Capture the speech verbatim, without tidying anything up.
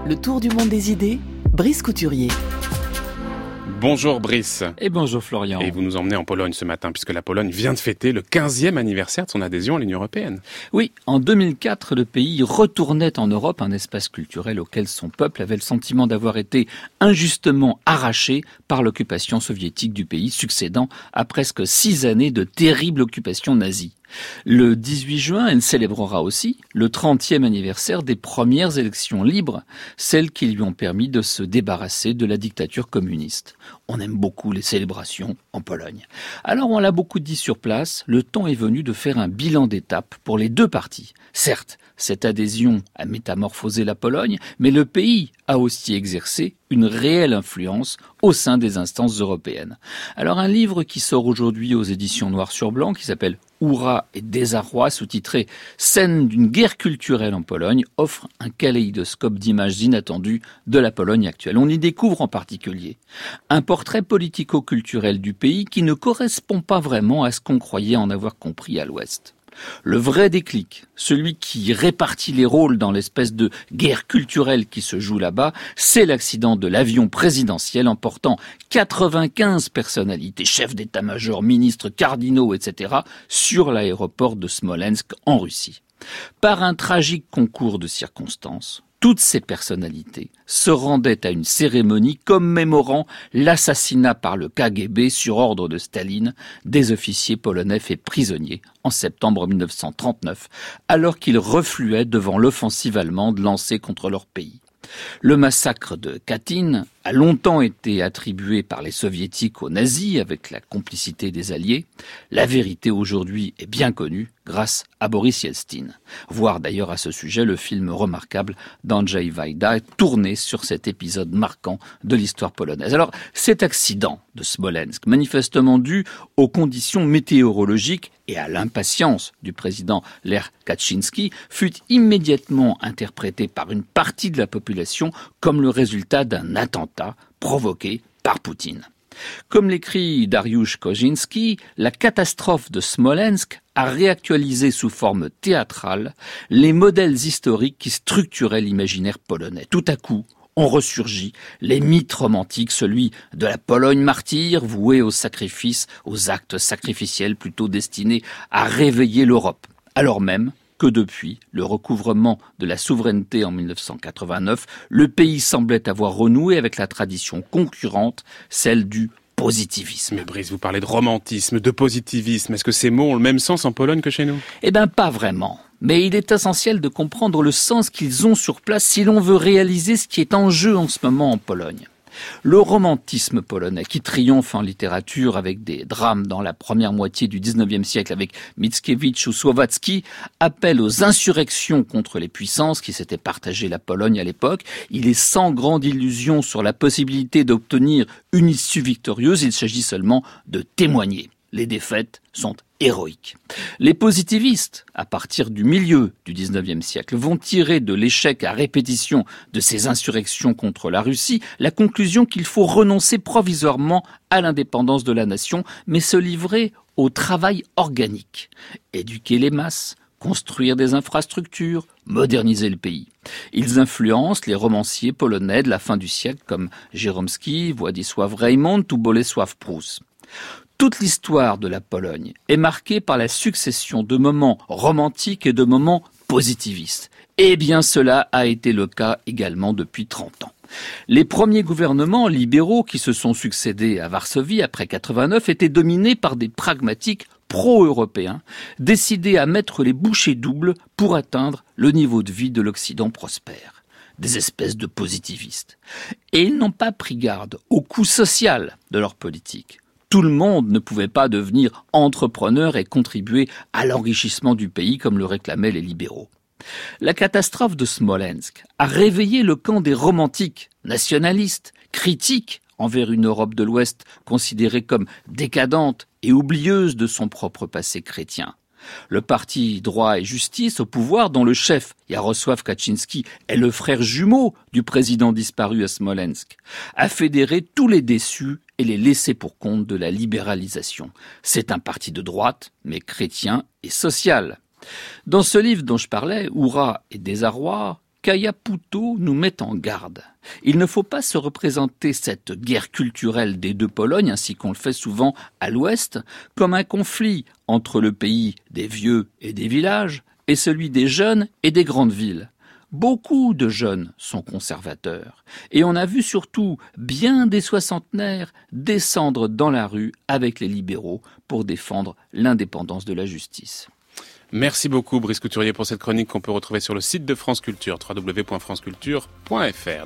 Le tour du monde des idées, Brice Couturier. Bonjour Brice. Et bonjour Florian. Et vous nous emmenez en Pologne ce matin, puisque la Pologne vient de fêter le quinzième anniversaire de son adhésion à l'Union européenne. Oui, en deux mille quatre, le pays retournait en Europe, un espace culturel auquel son peuple avait le sentiment d'avoir été injustement arraché par l'occupation soviétique du pays, succédant à presque six années de terrible occupation nazie. Le dix-huit juin, elle célébrera aussi le trentième anniversaire des premières élections libres, celles qui lui ont permis de se débarrasser de la dictature communiste. On aime beaucoup les célébrations en Pologne. Alors on l'a beaucoup dit sur place, le temps est venu de faire un bilan d'étape pour les deux parties. Certes, cette adhésion a métamorphosé la Pologne, mais le pays a aussi exercé une réelle influence au sein des instances européennes. Alors un livre qui sort aujourd'hui aux éditions Noir sur Blanc, qui s'appelle Hurra et désarroi, sous-titré Scène d'une guerre culturelle en Pologne, offre un kaléidoscope d'images inattendues de la Pologne actuelle. On y découvre en particulier un portrait politico-culturel du pays qui ne correspond pas vraiment à ce qu'on croyait en avoir compris à l'Ouest. Le vrai déclic, celui qui répartit les rôles dans l'espèce de guerre culturelle qui se joue là-bas, c'est l'accident de l'avion présidentiel emportant quatre-vingt-quinze personnalités, chefs d'état-major, ministres, cardinaux, et cetera, sur l'aéroport de Smolensk en Russie. Par un tragique concours de circonstances, toutes ces personnalités se rendaient à une cérémonie commémorant l'assassinat par le K G B sur ordre de Staline des officiers polonais faits prisonniers en septembre mille neuf cent trente-neuf, alors qu'ils refluaient devant l'offensive allemande lancée contre leur pays. Le massacre de Katyn a longtemps été attribué par les soviétiques aux nazis avec la complicité des alliés. La vérité aujourd'hui est bien connue grâce à Boris Yeltsin. Voir d'ailleurs à ce sujet le film remarquable d'Andrzej Wajda tourné sur cet épisode marquant de l'histoire polonaise. Alors cet accident de Smolensk, manifestement dû aux conditions météorologiques et à l'impatience du président Lech Kaczynski, fut immédiatement interprété par une partie de la population comme le résultat d'un attentat provoqué par Poutine. Comme l'écrit Dariusz Kozinski, la catastrophe de Smolensk a réactualisé sous forme théâtrale les modèles historiques qui structuraient l'imaginaire polonais. Tout à coup, ont ressurgi les mythes romantiques, celui de la Pologne martyre, vouée au sacrifice, aux actes sacrificiels plutôt destinés à réveiller l'Europe, alors même que depuis le recouvrement de la souveraineté en mille neuf cent quatre-vingt-neuf, le pays semblait avoir renoué avec la tradition concurrente, celle du positivisme. Mais Brice, vous parlez de romantisme, de positivisme. Est-ce que ces mots ont le même sens en Pologne que chez nous ? Eh bien, pas vraiment. Mais il est essentiel de comprendre le sens qu'ils ont sur place si l'on veut réaliser ce qui est en jeu en ce moment en Pologne. Le romantisme polonais, qui triomphe en littérature avec des drames dans la première moitié du dix-neuvième siècle avec Mickiewicz ou Słowacki, appelle aux insurrections contre les puissances qui s'étaient partagées la Pologne à l'époque. Il est sans grande illusion sur la possibilité d'obtenir une issue victorieuse, il s'agit seulement de témoigner. Les défaites sont héroïques. Les positivistes, à partir du milieu du dix-neuvième siècle, vont tirer de l'échec à répétition de ces insurrections contre la Russie la conclusion qu'il faut renoncer provisoirement à l'indépendance de la nation, mais se livrer au travail organique, éduquer les masses, construire des infrastructures, moderniser le pays. Ils influencent les romanciers polonais de la fin du siècle comme Gieromski, Władysław Reymont ou Bolesław Prus. Toute l'histoire de la Pologne est marquée par la succession de moments romantiques et de moments positivistes. Eh bien, cela a été le cas également depuis trente ans. Les premiers gouvernements libéraux qui se sont succédés à Varsovie après quatre-vingt-neuf étaient dominés par des pragmatiques pro-européens, décidés à mettre les bouchées doubles pour atteindre le niveau de vie de l'Occident prospère. Des espèces de positivistes. Et ils n'ont pas pris garde au coût social de leur politique. Tout le monde ne pouvait pas devenir entrepreneur et contribuer à l'enrichissement du pays comme le réclamaient les libéraux. La catastrophe de Smolensk a réveillé le camp des romantiques, nationalistes, critiques envers une Europe de l'Ouest considérée comme décadente et oublieuse de son propre passé chrétien. Le parti Droit et Justice au pouvoir, dont le chef, Jarosław Kaczynski, est le frère jumeau du président disparu à Smolensk, a fédéré tous les déçus et les laissés pour compte de la libéralisation. C'est un parti de droite, mais chrétien et social. Dans ce livre dont je parlais, Hurra et désarroi, Kaya Pouto nous met en garde. Il ne faut pas se représenter cette guerre culturelle des deux Polognes, ainsi qu'on le fait souvent à l'ouest, comme un conflit entre le pays des vieux et des villages et celui des jeunes et des grandes villes. Beaucoup de jeunes sont conservateurs et on a vu surtout bien des soixantenaires descendre dans la rue avec les libéraux pour défendre l'indépendance de la justice. Merci beaucoup Brice Couturier pour cette chronique qu'on peut retrouver sur le site de France Culture, w w w point france culture point f r.